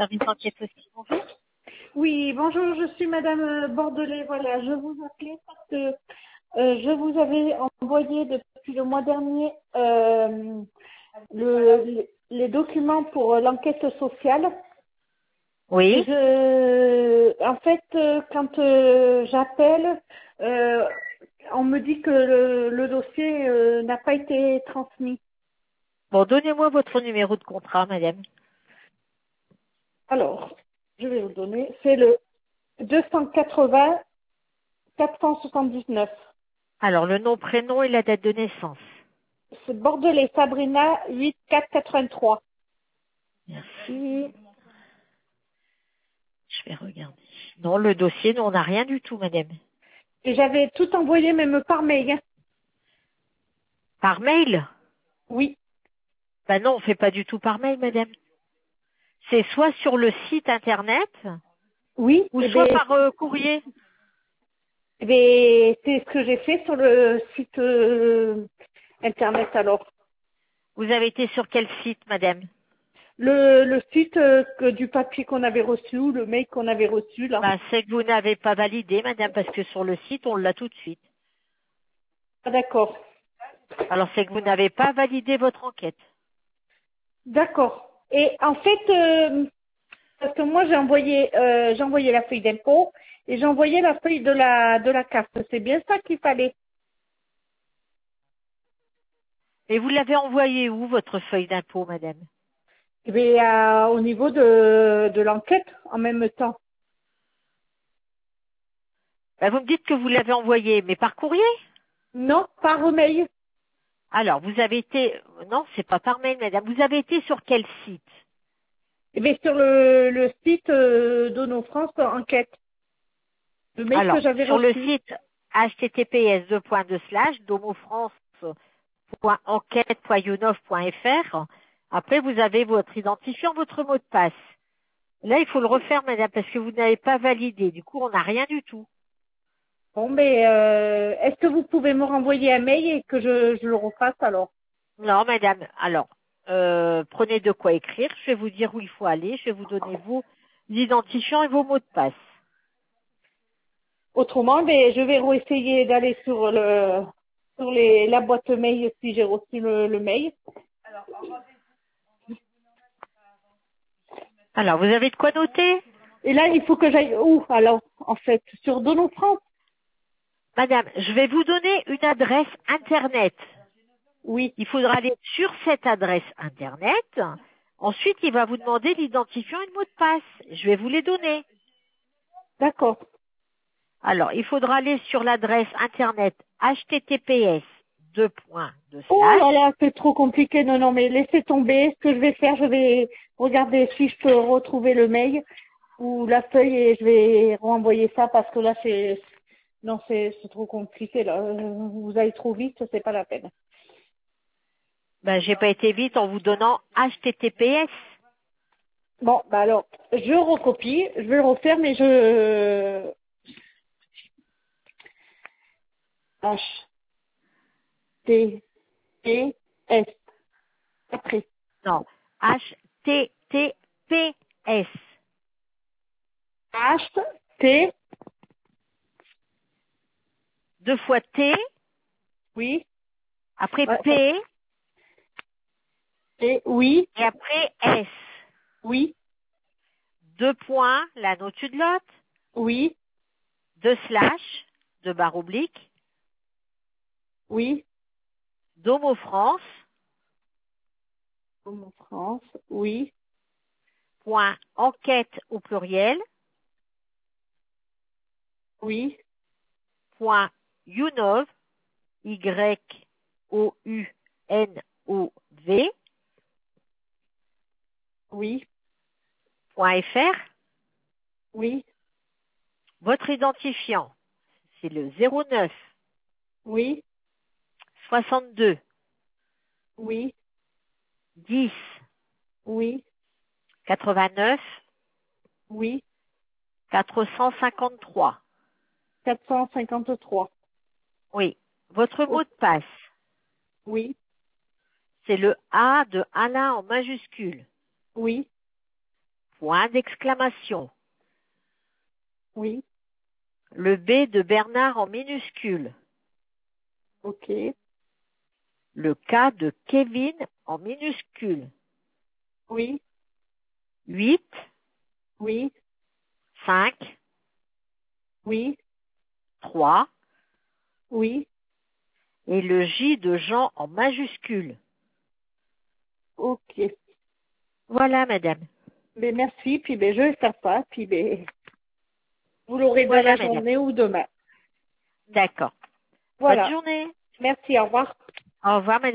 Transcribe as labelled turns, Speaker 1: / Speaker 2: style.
Speaker 1: service d'enquête aussi. Bonjour.
Speaker 2: Oui, bonjour, je suis Madame Bordelais. Voilà, je vous appelais parce que je vous avais envoyé depuis le mois dernier les documents pour l'enquête sociale. Et
Speaker 1: Oui.
Speaker 2: en fait, quand j'appelle, euh, on me dit que le dossier n'a pas été transmis.
Speaker 1: Bon, donnez-moi votre numéro de contrat, madame.
Speaker 2: Alors, je vais vous donner. C'est le 280 479.
Speaker 1: Alors, le nom, prénom et la date de naissance.
Speaker 2: C'est Bordelais Sabrina 8483.
Speaker 1: Merci. Je vais regarder. Non, le dossier, nous, on n'a rien du tout, madame.
Speaker 2: Et j'avais tout envoyé même par mail.
Speaker 1: Par mail?
Speaker 2: Oui,
Speaker 1: Ben non, on fait pas du tout par mail, madame. C'est soit sur le site internet,
Speaker 2: oui,
Speaker 1: ou
Speaker 2: et
Speaker 1: soit
Speaker 2: bien,
Speaker 1: par courrier.
Speaker 2: c'est ce que j'ai fait sur le site internet alors.
Speaker 1: Vous avez été sur quel site, madame?
Speaker 2: Le site du papier qu'on avait reçu, ou le mail qu'on avait reçu là.
Speaker 1: Ben, c'est que vous n'avez pas validé, madame, parce que sur le site, on l'a tout de suite.
Speaker 2: Ah, d'accord,
Speaker 1: Alors, c'est que vous n'avez pas validé votre enquête.
Speaker 2: d'accord. Et en fait, parce que moi j'ai envoyé la feuille d'impôt et j'ai envoyé la feuille de la carte. C'est bien ça qu'il fallait.
Speaker 1: Et vous l'avez envoyé où, votre feuille d'impôt, madame?
Speaker 2: Eh bien, au niveau de l'enquête en même temps.
Speaker 1: Ben, vous me dites que vous l'avez envoyé, mais par courrier?
Speaker 2: Non, par mail.
Speaker 1: Alors, vous avez été... Non, c'est pas par mail, madame. Vous avez été sur quel site?
Speaker 2: Eh bien, sur le site d'Ono France Enquête, le mail que
Speaker 1: Alors,
Speaker 2: j'avais
Speaker 1: sur le
Speaker 2: reçu.
Speaker 1: site https://domofrance.enquête.younov.fr, après, vous avez votre identifiant, votre mot de passe. Là, il faut le refaire, madame, parce que vous n'avez pas validé. Du coup, on n'a rien du tout.
Speaker 2: Bon, mais est-ce que vous pouvez me renvoyer un mail et que je le refasse alors?
Speaker 1: Non, madame. Alors, prenez de quoi écrire. Je vais vous dire où il faut aller. Je vais vous donner vos identifiants et vos mots de passe.
Speaker 2: Autrement, ben, je vais essayer d'aller sur la boîte mail si j'ai reçu le mail.
Speaker 1: Alors, vous avez de quoi noter?
Speaker 2: Et là, il faut que j'aille où alors, en fait? Sur Dono France?
Speaker 1: Madame, je vais vous donner une adresse Internet.
Speaker 2: Oui,
Speaker 1: Il faudra aller sur cette adresse Internet. Ensuite, il va vous demander l'identifiant et le mot de passe. Je vais vous les donner.
Speaker 2: d'accord.
Speaker 1: Alors, il faudra aller sur l'adresse Internet https
Speaker 2: Oh là là, c'est trop compliqué. Non, non, mais laissez tomber. Ce que je vais faire, je vais regarder si je peux retrouver le mail ou la feuille et je vais renvoyer ça parce que là, non, c'est trop compliqué là. Vous allez trop vite, c'est pas la peine.
Speaker 1: ben, j'ai pas été vite en vous donnant https.
Speaker 2: Bon, bah alors, je recopie, je vais le refaire, mais je H T T S après
Speaker 1: Non, https.
Speaker 2: H T
Speaker 1: Deux fois T,
Speaker 2: oui,
Speaker 1: après
Speaker 2: ouais,
Speaker 1: P
Speaker 2: T oui,
Speaker 1: et après S.
Speaker 2: oui,
Speaker 1: Deux points l'un au-dessus de l'autre,
Speaker 2: oui,
Speaker 1: deux slash, deux barres obliques,
Speaker 2: oui.
Speaker 1: Domo France,
Speaker 2: Comme en France, oui,
Speaker 1: point enquête au pluriel,
Speaker 2: oui,
Speaker 1: point younov, YOUNOV,
Speaker 2: oui,
Speaker 1: point FR.
Speaker 2: oui,
Speaker 1: Votre identifiant, c'est le 09
Speaker 2: oui,
Speaker 1: 62
Speaker 2: oui,
Speaker 1: 10
Speaker 2: oui,
Speaker 1: 89
Speaker 2: oui,
Speaker 1: 453.
Speaker 2: 453.
Speaker 1: Oui. Votre
Speaker 2: Oh,
Speaker 1: mot de passe,
Speaker 2: oui,
Speaker 1: c'est le A de Alain en majuscule,
Speaker 2: oui,
Speaker 1: point d'exclamation.
Speaker 2: Oui.
Speaker 1: Le B de Bernard en minuscule.
Speaker 2: Ok.
Speaker 1: Le K de Kevin en minuscule.
Speaker 2: Oui.
Speaker 1: 8,
Speaker 2: Oui.
Speaker 1: 5,
Speaker 2: Oui.
Speaker 1: 3
Speaker 2: Oui.
Speaker 1: et le J de Jean en majuscule.
Speaker 2: Ok.
Speaker 1: Voilà, madame.
Speaker 2: Ben, merci. Puis ben, je vais faire ça. Puis ben, vous l'aurez dans
Speaker 1: Voilà,
Speaker 2: la
Speaker 1: madame.
Speaker 2: journée ou demain.
Speaker 1: D'accord. Bonne
Speaker 2: Voilà.
Speaker 1: journée.
Speaker 2: Merci. Au revoir.
Speaker 1: Au revoir, madame.